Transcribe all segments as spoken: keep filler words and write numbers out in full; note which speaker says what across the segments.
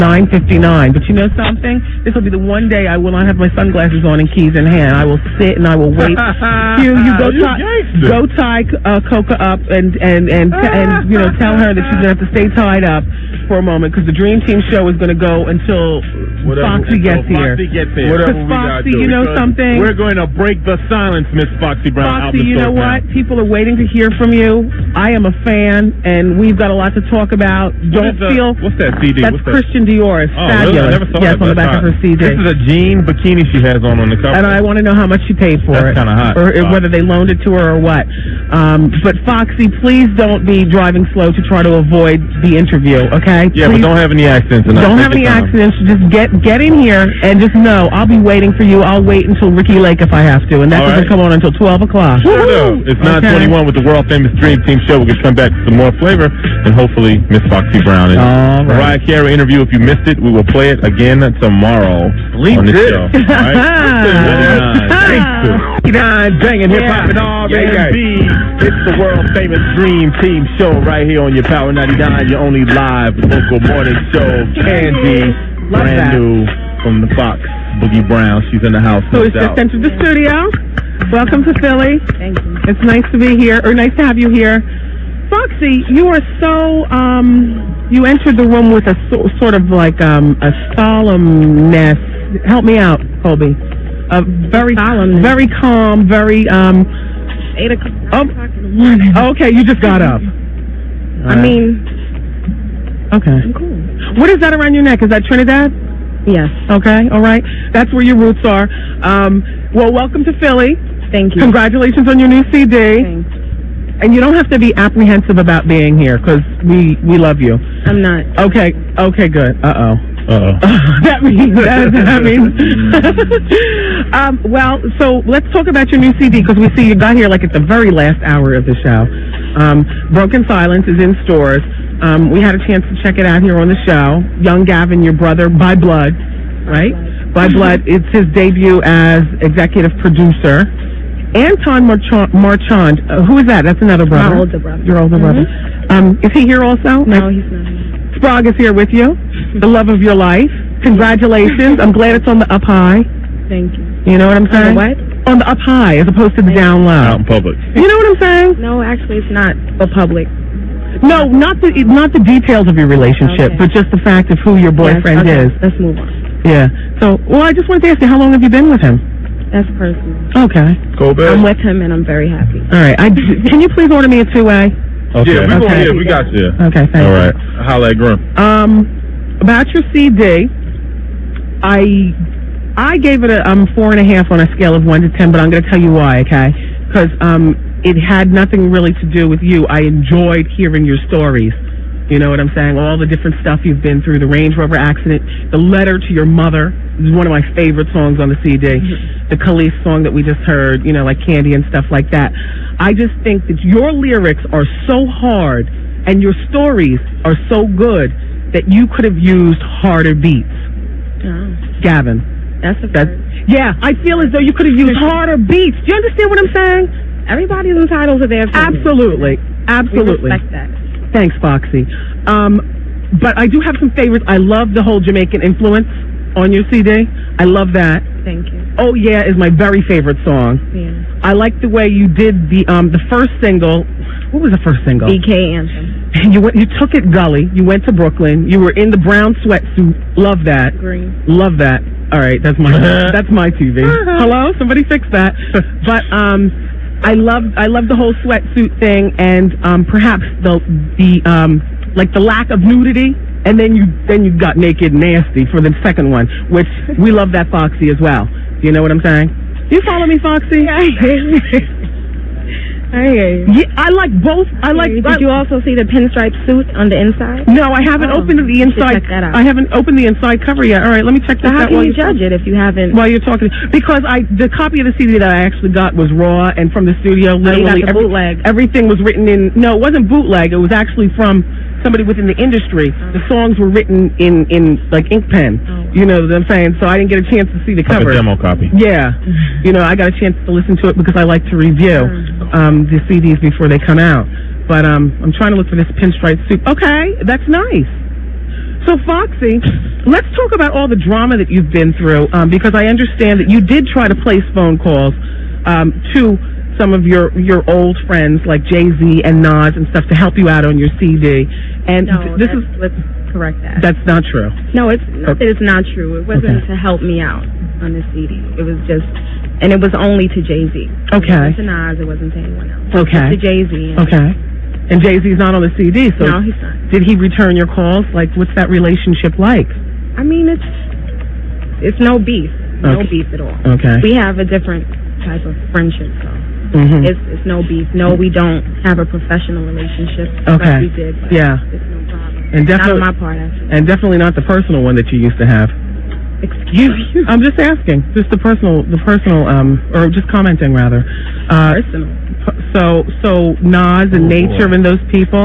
Speaker 1: nine fifty-nine. But you know something? This will be the one day I will not have my sunglasses on and keys in hand. I will sit and I will wait. you you go tie go tie uh, Coca up and and and and you know tell her that she's gonna have to stay tied up for a moment because the Dream Team show is gonna go until
Speaker 2: Whatever,
Speaker 1: Foxy gets
Speaker 2: Foxy
Speaker 1: here.
Speaker 2: Gets here.
Speaker 1: Whatever we Foxy, you know something?
Speaker 2: We're going to break the silence, Miss Foxy Brown.
Speaker 1: Foxy, you know what? People are waiting to hear from you. I am a fan, and we've got a lot to talk about. Don't
Speaker 2: what
Speaker 1: feel.
Speaker 2: The, what's that C D?
Speaker 1: That's
Speaker 2: what's
Speaker 1: Christian
Speaker 2: that?
Speaker 1: Dior. It's
Speaker 2: oh,
Speaker 1: fabulous.
Speaker 2: Really? I never saw
Speaker 1: yes,
Speaker 2: that
Speaker 1: on the back of her C D.
Speaker 2: This is a jean bikini she has on on the cover.
Speaker 1: And I want to know how much she paid for
Speaker 2: That's
Speaker 1: it.
Speaker 2: kind of hot.
Speaker 1: Or
Speaker 2: wow.
Speaker 1: whether they loaned it to her or what. Um, but Foxy, please don't be driving slow to try to avoid the interview, okay?
Speaker 2: Yeah,
Speaker 1: please.
Speaker 2: but don't have any accidents. And
Speaker 1: Don't have any accidents. Just get get in here and just know I'll be waiting for you. I'll wait until Ricky Lake if I have to, and that
Speaker 2: All
Speaker 1: doesn't
Speaker 2: right.
Speaker 1: come on until twelve o'clock.
Speaker 2: Sure do. It's nine twenty-one with the world famous Dream Team show. We can come back with some more flavor and hopefully Miss Foxy Brown. And
Speaker 1: All right.
Speaker 2: Mariah Carey interview. If you missed it, we will play it again tomorrow on this show. All right? ninety-nine banging hip hop and R and B. It's the world famous Dream Team show right here on your Power ninety-nine. Your only live local morning show. Candy,
Speaker 1: Love
Speaker 2: brand
Speaker 1: that.
Speaker 2: new from the Fox. Boogie Brown, she's in the house.
Speaker 1: So
Speaker 2: no
Speaker 1: it's just
Speaker 2: doubt.
Speaker 1: entered the studio. Welcome to Philly.
Speaker 3: Thank you.
Speaker 1: It's nice to be here, or nice to have you here. Foxy, you are so, um, you entered the room with a so, sort of like um, a solemnness. Help me out, Colby. A very,
Speaker 3: Solemnness.
Speaker 1: very calm, very, um,
Speaker 3: Eight o'clock.
Speaker 1: oh,
Speaker 3: o'clock in the morning.
Speaker 1: okay, you just got up.
Speaker 3: I mean,
Speaker 1: okay.
Speaker 3: I'm cool.
Speaker 1: What is that around your neck? Is that Trinidad?
Speaker 3: Yes.
Speaker 1: Okay, all right. That's where your roots are. Um, well, welcome to Philly.
Speaker 3: Thank you.
Speaker 1: Congratulations on your new C D.
Speaker 3: Thanks.
Speaker 1: And you don't have to be apprehensive about being here because we, we love you.
Speaker 3: I'm not.
Speaker 1: Okay, okay, good. Uh-oh.
Speaker 2: Uh-oh.
Speaker 1: that means, that, that means. um, well, so let's talk about your new C D because we see you got here like at the very last hour of the show. Um, Broken Silence is in stores. Um, we had a chance to check it out here on the show. Young Gavin, your brother, by blood, right? By blood. It's his debut as executive producer. Anton Marchand, Marchand uh, who is that? That's another brother.
Speaker 3: My older brother.
Speaker 1: Your older
Speaker 3: Mm-hmm.
Speaker 1: brother. Um, is he here also?
Speaker 3: No, he's not here.
Speaker 1: Sprague is here with you. The love of your life. Congratulations. I'm glad it's on the up high.
Speaker 3: Thank you.
Speaker 1: You know what I'm saying?
Speaker 3: On the what?
Speaker 1: On the up high as opposed to the down
Speaker 2: Out
Speaker 1: low.
Speaker 2: in public.
Speaker 1: You know what I'm saying?
Speaker 3: No, actually, it's not for public.
Speaker 1: No, not the not the details of your relationship,
Speaker 3: Okay.
Speaker 1: but just the fact of who your boyfriend
Speaker 3: yes, okay.
Speaker 1: is.
Speaker 3: Let's move on.
Speaker 1: Yeah. So, well, I just wanted to ask you, how long have you been with him?
Speaker 3: That's personal.
Speaker 1: Okay.
Speaker 2: Go back.
Speaker 3: I'm with him, and I'm very happy.
Speaker 1: All right. I, can you please order me a two-way?
Speaker 2: Okay. Yeah, we,
Speaker 1: Okay.
Speaker 2: okay. Yeah, we got you.
Speaker 1: Okay, thank
Speaker 2: All
Speaker 1: you.
Speaker 2: right. Holla at Grim.
Speaker 1: Um, about your C D, I I gave it a um four and a half on a scale of one to ten, but I'm going to tell you why, okay? Because um it had nothing really to do with you. I enjoyed hearing your stories. You know what I'm saying? All the different stuff you've been through, the Range Rover accident, the letter to your mother is one of my favorite songs on the C D. Mm-hmm. The Khalees song that we just heard, you know, like Candy and stuff like that. I just think that your lyrics are so hard and your stories are so good that you could have used harder beats.
Speaker 3: Oh,
Speaker 1: Gavin.
Speaker 3: that's a
Speaker 1: That's,
Speaker 3: first.
Speaker 1: yeah, I feel as though you could have used harder beats. Do you understand what I'm saying?
Speaker 3: Everybody's entitled to their opinion.
Speaker 1: Absolutely. Absolutely.
Speaker 3: We respect that.
Speaker 1: Thanks, Foxy. Um, but I do have some favorites. I love the whole Jamaican influence on your C D. I love that.
Speaker 3: Thank you.
Speaker 1: Oh Yeah is my very favorite song.
Speaker 3: Yeah.
Speaker 1: I like the way you did the um the first single. What was the first single?
Speaker 3: B K anthem.
Speaker 1: You went. You took it gully. You went to Brooklyn. You were in the brown sweatsuit. Love that.
Speaker 3: Green.
Speaker 1: Love that. All right, that's my that's my T V. Hello, somebody fix that. But um, I love I love the whole sweatsuit thing, and um, perhaps the the um like the lack of nudity, and then you then you got naked nasty for the second one, which we love that Foxy as well. Do you know what I'm saying? You follow me, Foxy?
Speaker 3: I hear you.
Speaker 1: Yeah, I like both. I like.
Speaker 3: Did
Speaker 1: I,
Speaker 3: you also see the pinstripe suit on the inside?
Speaker 1: No, I haven't
Speaker 3: Oh,
Speaker 1: opened the
Speaker 3: you should
Speaker 1: inside.
Speaker 3: check that out.
Speaker 1: I haven't opened the inside cover yet. All right, let me check
Speaker 3: So
Speaker 1: this
Speaker 3: how
Speaker 1: out.
Speaker 3: can
Speaker 1: while
Speaker 3: you
Speaker 1: you're
Speaker 3: judge it if you haven't?
Speaker 1: While you're talking, because I the copy of the C D that I actually got was raw and from the studio.
Speaker 3: Oh, you got
Speaker 1: Literally,
Speaker 3: the
Speaker 1: every-
Speaker 3: bootleg.
Speaker 1: everything was written in. No, it wasn't bootleg. It was actually from somebody within the industry.
Speaker 3: Oh.
Speaker 1: The songs were written in in like ink pen.
Speaker 3: Oh.
Speaker 1: You know what I'm saying? So I didn't get a chance to see the
Speaker 2: Like
Speaker 1: cover.
Speaker 2: a demo copy.
Speaker 1: Yeah, you know, I got a chance to listen to it because I like to review um, the C Ds before they come out. But um, I'm trying to look for this pinstripe suit. Okay, that's nice. So, Foxy, let's talk about all the drama that you've been through, um, because I understand that you did try to place phone calls um, to some of your, your old friends like Jay-Z and Nas and stuff to help you out on your C D. And
Speaker 3: no,
Speaker 1: this is
Speaker 3: let's correct that.
Speaker 1: That's not true.
Speaker 3: No, it's not that it's not true. It wasn't
Speaker 1: Okay.
Speaker 3: to help me out on the C D. It was just, and it was only to Jay-Z.
Speaker 1: Okay.
Speaker 3: It wasn't to Nas. It wasn't to anyone else.
Speaker 1: Okay.
Speaker 3: It was to Jay-Z.
Speaker 1: Okay. And Jay-Z's not on the C D, so
Speaker 3: No, he's not.
Speaker 1: did he return your calls? Like, what's that relationship like?
Speaker 3: I mean, it's it's no beef. No
Speaker 1: Okay.
Speaker 3: beef at all.
Speaker 1: Okay.
Speaker 3: We have a different type of friendship, so
Speaker 1: Mm-hmm.
Speaker 3: it's it's no beef. No, we don't have a professional relationship
Speaker 1: Okay.
Speaker 3: like we did. But
Speaker 1: Yeah.
Speaker 3: It's no problem.
Speaker 1: And definitely,
Speaker 3: Not on my part, actually.
Speaker 1: and definitely not the personal one that you used to have.
Speaker 3: Excuse me.
Speaker 1: I'm just asking, just the personal, the personal, um, or just commenting rather. Uh,
Speaker 3: Personal.
Speaker 1: so, so Nas and
Speaker 2: Oh,
Speaker 1: Nature
Speaker 2: boy.
Speaker 1: and those people,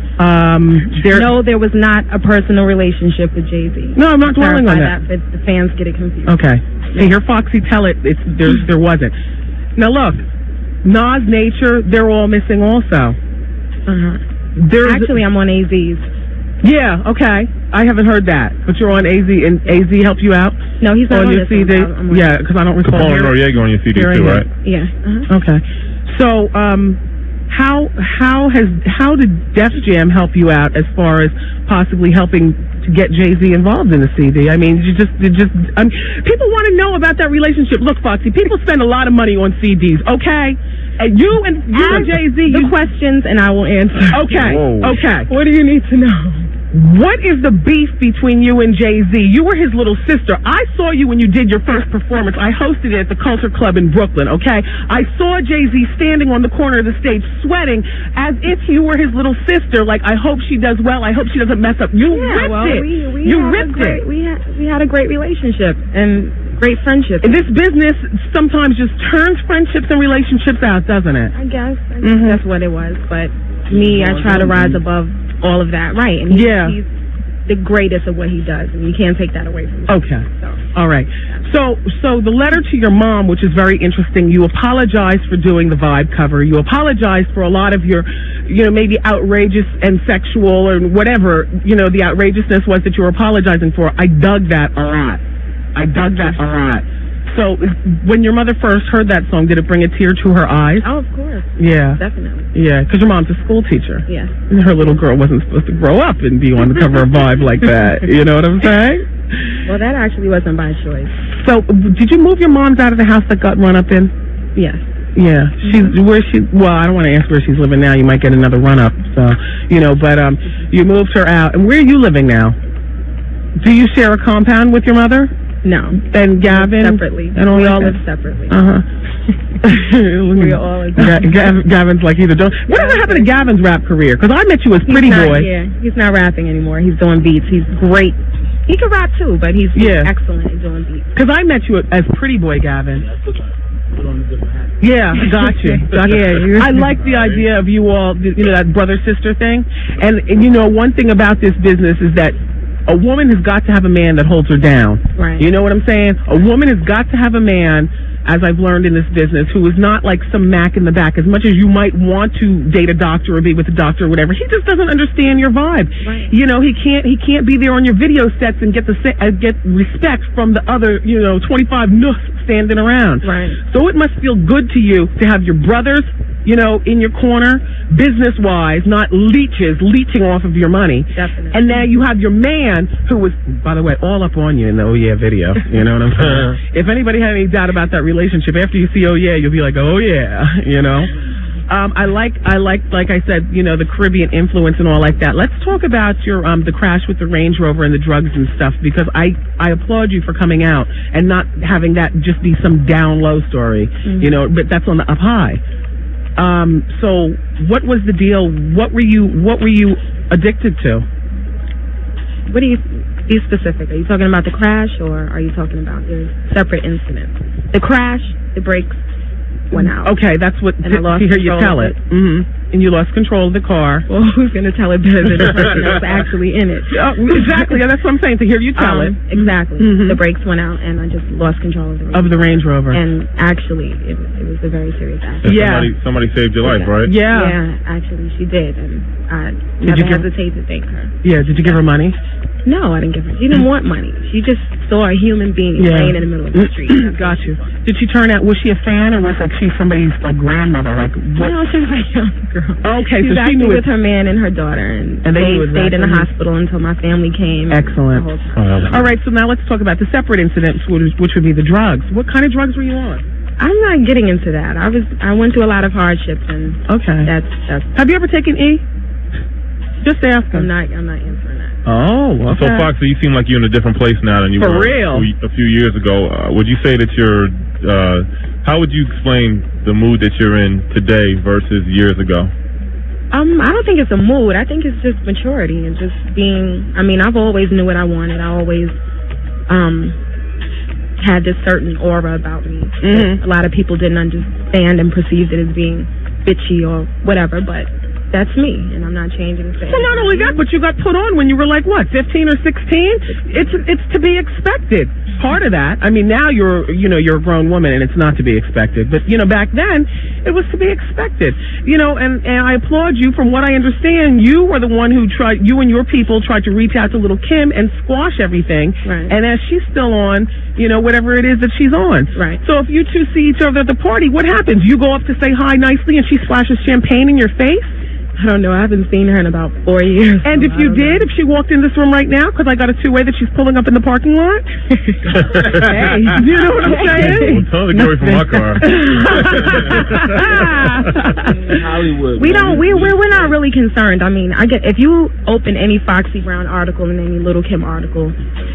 Speaker 1: um, they're
Speaker 3: No, there was not a personal relationship with Jay-Z.
Speaker 1: No, I'm not dwelling on
Speaker 3: Clarify
Speaker 1: that.
Speaker 3: that, but the fans get it confused.
Speaker 1: Okay. Hey, hear Foxy tell it. It's there. There wasn't. Now look, Nas, Nature, they're all missing also.
Speaker 3: Uh-huh.
Speaker 1: There's
Speaker 3: Actually, I'm on A Z's.
Speaker 1: yeah. Okay. I haven't heard that, but you're on A Z, and A Z helped you out
Speaker 3: No, he's not
Speaker 1: on
Speaker 3: on
Speaker 1: your
Speaker 3: this
Speaker 1: C D.
Speaker 3: one. I'm on-
Speaker 1: Yeah, because I don't recall.
Speaker 2: Capone and
Speaker 1: hearing-
Speaker 2: Noriega on your C D
Speaker 1: hearing
Speaker 2: too,
Speaker 1: it.
Speaker 2: right?
Speaker 3: Yeah. Uh-huh.
Speaker 1: Okay. So, um, how how has how did Def Jam help you out as far as possibly helping to get Jay-Z involved in the C D? I mean, you just you just um, people want to know about that relationship. Look, Foxy, people spend a lot of money on C Ds. Okay, and you and you and
Speaker 3: Ask
Speaker 1: Jay-Z.
Speaker 3: the
Speaker 1: You,
Speaker 3: questions, and I will answer.
Speaker 1: okay,
Speaker 2: Whoa.
Speaker 1: okay.
Speaker 3: What do you need to know?
Speaker 1: What is the beef between you and Jay-Z? You were his little sister. I saw you when you did your first performance. I hosted it at the Culture Club in Brooklyn, okay? I saw Jay-Z standing on the corner of the stage sweating as if you were his little sister. Like, I hope she does well. I hope she doesn't mess up. You
Speaker 3: Yeah,
Speaker 1: ripped
Speaker 3: well,
Speaker 1: it.
Speaker 3: we we
Speaker 1: you
Speaker 3: had
Speaker 1: ripped
Speaker 3: a great,
Speaker 1: it.
Speaker 3: We had we had a great relationship and great friendship.
Speaker 1: This business sometimes just turns friendships and relationships out, doesn't it?
Speaker 3: I guess, I guess
Speaker 1: Mhm.
Speaker 3: that's what it was. But me, I try to rise above all of that, right? And he's,
Speaker 1: Yeah.
Speaker 3: he's the greatest at what he does, and you can't take that away from him.
Speaker 1: Okay.
Speaker 3: So.
Speaker 1: All right. So, so the letter to your mom, which is very interesting, you apologized for doing the Vibe cover. You apologized for a lot of your, you know, maybe outrageous and sexual or whatever, you know, the outrageousness was that you were apologizing for. I dug that a lot. I dug that a lot. So, when your mother first heard that song, did it bring a tear to her eyes?
Speaker 3: Oh, of course,
Speaker 1: Yeah.
Speaker 3: definitely.
Speaker 1: Yeah, because your mom's a school teacher.
Speaker 3: Yes.
Speaker 1: And her little girl wasn't supposed to grow up and be on the cover of Vibe like that. You know what I'm saying?
Speaker 3: Well, that actually wasn't by choice.
Speaker 1: So, did you move your mom's out of the house that got run up in?
Speaker 3: Yes.
Speaker 1: Yeah, she's where she. Well, I don't want to ask where she's living now. You might get another run up. So, you know, but um, you moved her out. And where are you living now? Do you share a compound with your mother
Speaker 3: No.
Speaker 1: and Gavin?
Speaker 3: Separately.
Speaker 1: And all
Speaker 3: we
Speaker 1: that
Speaker 3: all
Speaker 1: stuff?
Speaker 3: live separately.
Speaker 1: Uh huh.
Speaker 3: We all live
Speaker 1: Ga- Gav- Gavin's like either don't. Whatever happened to Gavin's rap career? Because I met you as Pretty
Speaker 3: he's not,
Speaker 1: Boy.
Speaker 3: Yeah, he's not rapping anymore. He's doing beats. He's great. He can rap too, but he's, he's
Speaker 1: Yeah.
Speaker 3: excellent at doing beats.
Speaker 1: Because I met you as Pretty Boy Gavin. Yeah, got you. Got you.
Speaker 3: Yeah,
Speaker 1: I like the idea of you all, you know, that brother-sister thing. And, and, you know, one thing about this business is that a woman has got to have a man that holds her down.
Speaker 3: Right.
Speaker 1: You know what I'm saying? A woman has got to have a man, as I've learned in this business, who is not like some Mac in the back. As much as you might want to date a doctor or be with a doctor or whatever, he just doesn't understand your vibe.
Speaker 3: Right.
Speaker 1: You know, he can't he can't be there on your video sets and get the sa- uh, get respect from the other, you know, twenty-five nooks standing around.
Speaker 3: Right.
Speaker 1: So it must feel good to you to have your brothers, you know, in your corner, business-wise, not leeches leeching off of your money.
Speaker 3: Definitely.
Speaker 1: And now you have your man who was, by the way, all up on you in the Oh Yeah video. You know what I'm saying? If anybody had any doubt about that relationship, after you see Oh Yeah, you'll be like, oh yeah, you know? Um, I like, I like, like I said, you know, the Caribbean influence and all like that. Let's talk about your, um, the crash with the Range Rover and the drugs and stuff, because I, I applaud you for coming out and not having that just be some down low story,
Speaker 3: Mm-hmm.
Speaker 1: you know, but that's on the up high. Um, so what was the deal? What were you, what were you addicted to?
Speaker 3: What do you be specific? Are you talking about the crash, or are you talking about there's separate incidents? The crash, the brakes, went out.
Speaker 1: Okay, that's what.
Speaker 3: And I lost
Speaker 1: to hear you tell it.
Speaker 3: it.
Speaker 1: Mm-hmm. And you lost control of the car.
Speaker 3: Well, who's going to tell it better than the person that was actually in it?
Speaker 1: Oh, exactly. That's what I'm saying. To hear you tell
Speaker 3: um,
Speaker 1: it.
Speaker 3: Exactly.
Speaker 1: Mm-hmm.
Speaker 3: The brakes went out, and I just lost control of the Range
Speaker 1: of the Range Rover.
Speaker 3: And actually, it, it was a very serious accident.
Speaker 1: Yeah.
Speaker 2: Somebody, somebody saved your life, right?
Speaker 1: Yeah.
Speaker 3: Yeah, actually, she did, and I
Speaker 1: Did
Speaker 3: never
Speaker 1: you give-
Speaker 3: hesitate to thank her.
Speaker 1: Yeah. Did you give her money?
Speaker 3: No, I didn't give her. She didn't want money. She just saw a human being
Speaker 1: Yeah.
Speaker 3: laying in the middle of the street.
Speaker 1: Got you. Did she turn out? Was she a fan, or was like she somebody's like grandmother? Like what?
Speaker 3: No, she was a young girl.
Speaker 1: Okay,
Speaker 3: she
Speaker 1: so
Speaker 3: was
Speaker 1: she
Speaker 3: actually
Speaker 1: knew
Speaker 3: with
Speaker 1: it.
Speaker 3: her man and her daughter, and,
Speaker 1: And they
Speaker 3: they,
Speaker 1: knew
Speaker 3: stayed in the
Speaker 1: exactly.
Speaker 3: hospital until my family came.
Speaker 1: Excellent.
Speaker 3: The whole time.
Speaker 2: Oh,
Speaker 1: All right, so now let's talk about the separate incidents, which which would be the drugs. What kind of drugs were you on?
Speaker 3: I'm not getting into that. I was I went through a lot of hardships, and
Speaker 1: Okay.
Speaker 3: that's that's.
Speaker 1: Have you ever taken E? Just ask
Speaker 3: I'm
Speaker 1: him.
Speaker 3: not I'm not answering that.
Speaker 1: Oh, okay.
Speaker 2: So, Foxy, you seem like you're in a different place now than you
Speaker 1: For
Speaker 2: were
Speaker 1: real?
Speaker 2: a few years ago. Uh, would you say that you're, uh, how would you explain the mood that you're in today versus years ago?
Speaker 3: Um, I don't think it's a mood. I think it's just maturity and just being. I mean, I've always knew what I wanted. I always um had this certain aura about me.
Speaker 1: Mhm.
Speaker 3: A lot of people didn't understand and perceived it as being bitchy or whatever, but that's me, and I'm not changing a thing.
Speaker 1: Well, not only that, but you got put on when you were like what, fifteen or sixteen? It's it's to be expected. Part of that. I mean, now you're you know you're a grown woman, and it's not to be expected. But you know, back then it was to be expected. You know, and and I applaud you. From what I understand, you were the one who tried. You and your people tried to reach out to little Kim and squash everything.
Speaker 3: Right.
Speaker 1: And as she's still on, you know, whatever it is that she's on.
Speaker 3: Right.
Speaker 1: So if you two see each other at the party, what happens? You go up to say hi nicely, and she splashes champagne in your face.
Speaker 3: I don't know. I haven't seen her in about four years.
Speaker 1: And
Speaker 3: so
Speaker 1: if you
Speaker 3: I don't
Speaker 1: did,
Speaker 3: know.
Speaker 1: if she walked in this room right now, because I got a two-way that she's pulling up in the parking lot. Hey, you know what I'm saying?
Speaker 2: Well, tell the story from my car.
Speaker 4: Hollywood.
Speaker 3: We don't. We we're, we're not really concerned. I mean, I get if you open any Foxy Brown article and any Little Kim article,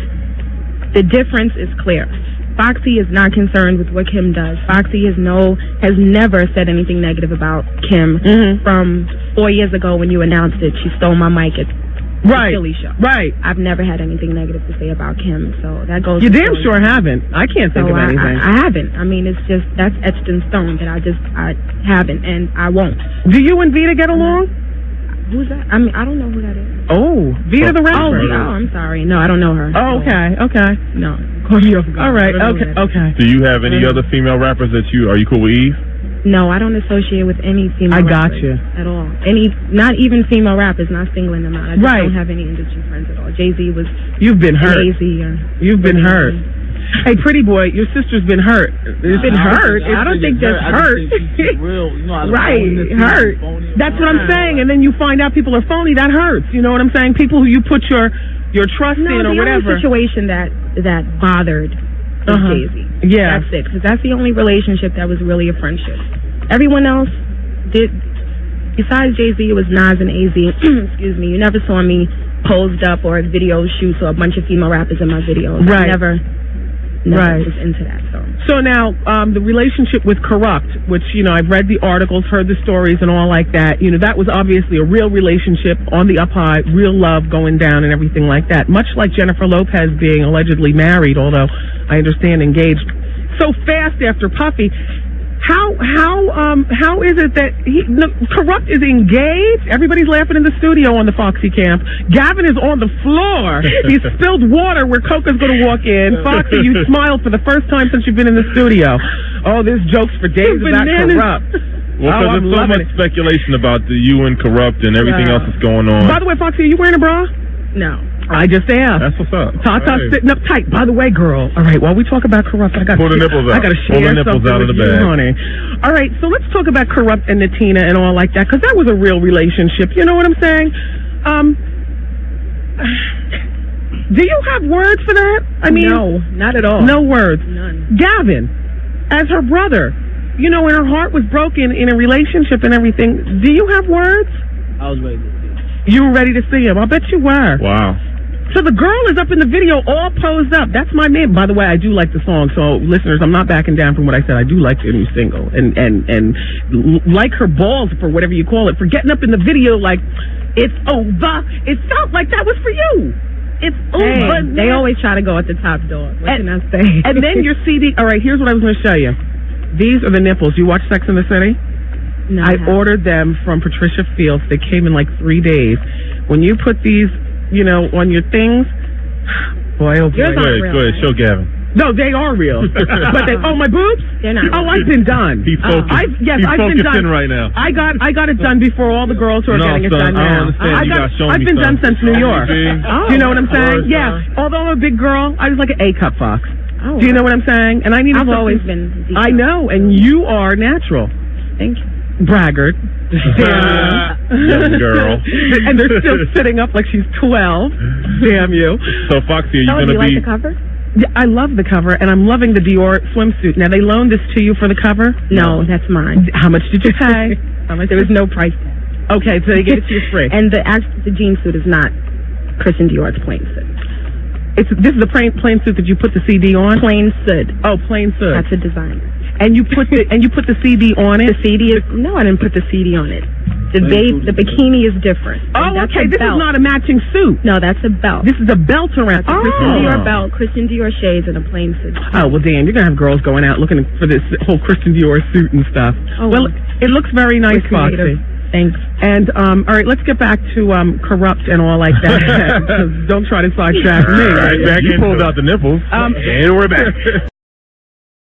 Speaker 3: the difference is clear. Foxy is not concerned with what Kim does. Foxy has no has never said anything negative about Kim.
Speaker 1: Mhm.
Speaker 3: From four years ago when you announced it, she stole my mic at
Speaker 1: Right.
Speaker 3: the Philly show.
Speaker 1: Right.
Speaker 3: I've never had anything negative to say about Kim, so that goes.
Speaker 1: You
Speaker 3: to
Speaker 1: damn
Speaker 3: show
Speaker 1: sure haven't. I can't think
Speaker 3: So
Speaker 1: of
Speaker 3: I,
Speaker 1: anything.
Speaker 3: I, I haven't. I mean, it's just that's etched in stone that I just I haven't, and I won't.
Speaker 1: Do you and Vita get along?
Speaker 3: Who's that? I mean, I don't know who that is.
Speaker 1: Oh, Vita the
Speaker 3: Oh,
Speaker 1: rapper.
Speaker 3: oh, I'm sorry. No, I don't know her.
Speaker 1: Oh, okay, okay.
Speaker 3: No, caught me off guard.
Speaker 1: All right,
Speaker 3: I don't know
Speaker 1: okay,
Speaker 3: who that is.
Speaker 1: okay.
Speaker 2: Do you have any
Speaker 3: Mhm.
Speaker 2: other female rappers that you, are you cool with Eve?
Speaker 3: No, I don't associate with any female
Speaker 1: I got
Speaker 3: rappers
Speaker 1: you.
Speaker 3: at all. Any, not even female rappers, not singling them out. I just
Speaker 1: Right.
Speaker 3: don't have any industry friends at all. Jay-Z was
Speaker 1: You've been hurt.
Speaker 3: lazy. Or
Speaker 1: You've been hurt. Hey, pretty boy, your sister's been hurt. It's been
Speaker 4: I don't
Speaker 1: hurt.
Speaker 4: think-
Speaker 1: I don't think
Speaker 4: it's
Speaker 1: that's
Speaker 4: I just
Speaker 1: hurt.
Speaker 4: think she's real. You know, how the
Speaker 1: Right,
Speaker 4: phoniness is,
Speaker 1: hurt.
Speaker 4: phony and
Speaker 1: That's what I'm
Speaker 4: phony.
Speaker 1: saying. And then you find out people are phony. That hurts. You know what I'm saying? People who you put your your trust
Speaker 3: No,
Speaker 1: in
Speaker 3: the
Speaker 1: or whatever.
Speaker 3: only situation that that bothered was
Speaker 1: Uh-huh.
Speaker 3: Jay-Z.
Speaker 1: Yeah.
Speaker 3: That's it, because that's the only relationship that was really a friendship. Everyone else did, besides Jay-Z, it was Nas and A Z. Excuse me. You never saw me posed up or at video shoots or a bunch of female rappers in my videos.
Speaker 1: Right.
Speaker 3: I never, never
Speaker 1: Right.
Speaker 3: was into that. So
Speaker 1: So now, um, the relationship with Corrupt, which, you know, I've read the articles, heard the stories and all like that, you know, that was obviously a real relationship on the up high, real love going down and everything like that. Much like Jennifer Lopez being allegedly married, although I understand engaged so fast after Puffy. How how um how is it that he no, Corrupt is engaged? Everybody's laughing in the studio on the Foxy camp. Gavin is on the floor. He spilled water where Coca's going to walk in. Foxy, you smiled for the first time since you've been in the studio. Oh, there's jokes for days about
Speaker 3: Bananas.
Speaker 1: Corrupt.
Speaker 2: Well,
Speaker 1: Oh,
Speaker 2: because
Speaker 1: I'm
Speaker 2: there's so
Speaker 1: loving
Speaker 2: much
Speaker 1: it.
Speaker 2: speculation about the you and Corrupt and everything
Speaker 1: Yeah.
Speaker 2: else that's going on.
Speaker 1: By the way, Foxy, are you wearing a bra?
Speaker 3: no.
Speaker 1: I just asked.
Speaker 2: That's what's up.
Speaker 1: Tata's
Speaker 2: Hey.
Speaker 1: sitting up tight. By the way, girl. All right, while we talk about Corrupt, I got
Speaker 2: Pull the
Speaker 1: to
Speaker 2: nipples
Speaker 1: I
Speaker 2: out.
Speaker 1: got to
Speaker 2: Pull
Speaker 1: share
Speaker 2: the nipples
Speaker 1: something
Speaker 2: out of
Speaker 1: with
Speaker 2: the
Speaker 1: you,
Speaker 2: bag.
Speaker 1: honey. All right, so let's talk about Corrupt and Natina and all like that, because that was a real relationship. You know what I'm saying? Um, do you have words for that? I mean,
Speaker 3: no, not at all.
Speaker 1: no words.
Speaker 3: None.
Speaker 1: Gavin, as her brother, you know, when her heart was broken in a relationship and everything, do you have words?
Speaker 4: I was ready to see.
Speaker 1: You were ready to see him. I bet you were.
Speaker 2: Wow.
Speaker 1: So the girl is up in the video all posed up. That's my man. By the way, I do like the song. So listeners, I'm not backing down from what I said. I do like the new single. And, and, and l- like her balls, for whatever you call it, for getting up in the video like, it's over. It felt like that was for you. It's
Speaker 3: Hey,
Speaker 1: over.
Speaker 3: they always try to go at the top door. What
Speaker 1: And-
Speaker 3: can I say?
Speaker 1: And then your C D. All right, here's what I was going to show you. These are the nipples. You watch Sex in the City?
Speaker 3: No,
Speaker 1: I
Speaker 3: haven't.
Speaker 1: ordered them from Patricia Fields. They came in like three days. When you put these, you know, on your things, boy, oh boy.
Speaker 3: Yours
Speaker 2: Go
Speaker 3: aren't
Speaker 2: ahead,
Speaker 3: real,
Speaker 2: go ahead,
Speaker 3: right?
Speaker 2: show Gavin.
Speaker 1: No, they are real. But they, oh, my boobs?
Speaker 3: They're not
Speaker 1: Oh,
Speaker 3: real.
Speaker 1: I've been done.
Speaker 2: He's
Speaker 1: Oh.
Speaker 2: focused.
Speaker 1: I've, yes,
Speaker 2: He's
Speaker 1: I've been
Speaker 2: focused
Speaker 1: done.
Speaker 2: in right now.
Speaker 1: I got I got it done before all the girls who are
Speaker 2: No,
Speaker 1: getting it
Speaker 2: son,
Speaker 1: done
Speaker 2: I
Speaker 1: now.
Speaker 2: don't understand.
Speaker 1: I
Speaker 2: You
Speaker 1: got,
Speaker 2: gotta show
Speaker 1: I've
Speaker 2: me
Speaker 1: been
Speaker 2: some.
Speaker 1: done since New York.
Speaker 2: See?
Speaker 3: Oh.
Speaker 1: Do you know what I'm saying?
Speaker 2: Word,
Speaker 1: Yeah.
Speaker 2: son.
Speaker 1: Although I'm a big girl, I was like an A-cup fox.
Speaker 3: Oh,
Speaker 1: Do you know what I'm saying? And I needed
Speaker 3: I've
Speaker 1: something-
Speaker 3: always been. Deep
Speaker 1: I know, and you are natural.
Speaker 3: Thank you.
Speaker 1: Braggart.
Speaker 2: Young girl.
Speaker 1: And they're still sitting up like she's twelve. Damn you.
Speaker 2: So, Foxy, are you
Speaker 3: So,
Speaker 2: going
Speaker 3: do you
Speaker 2: to be...
Speaker 3: like the cover?
Speaker 1: Yeah, I love the cover, and I'm loving the Dior swimsuit. Now, they loaned this to you for the cover?
Speaker 3: No, that's mine.
Speaker 1: How much did you pay? How much
Speaker 3: There was no price tag.
Speaker 1: Okay, so they gave it to you free.
Speaker 3: And the act, the jean suit is not Christian Dior's plain suit.
Speaker 1: It's this is the plain plain suit that you put the C D on.
Speaker 3: Plain suit.
Speaker 1: Oh, plain suit.
Speaker 3: That's a designer.
Speaker 1: And you put the and you put the C D on it.
Speaker 3: The C D is no, I didn't put the C D on it. The babe, the bikini is different.
Speaker 1: Oh,
Speaker 3: That's
Speaker 1: okay.
Speaker 3: a
Speaker 1: This
Speaker 3: belt.
Speaker 1: is not a matching suit.
Speaker 3: No, that's a belt.
Speaker 1: This is a belt around.
Speaker 3: That's a Christian
Speaker 1: Oh.
Speaker 3: Dior belt, Christian Dior shades, and a plain suit.
Speaker 1: Oh well, damn! You're gonna have girls going out looking for this whole Christian Dior suit and stuff.
Speaker 3: Oh.
Speaker 1: Well, it looks very nice,
Speaker 3: We're creative.
Speaker 1: Foxy.
Speaker 3: Thanks.
Speaker 1: And um, all right, let's get back to um, corrupt and all like that. Don't try to sidetrack me.
Speaker 2: All right, back
Speaker 1: You
Speaker 2: into
Speaker 1: pulled
Speaker 2: it.
Speaker 1: out
Speaker 2: the nipples.
Speaker 1: Um,
Speaker 2: and we're back.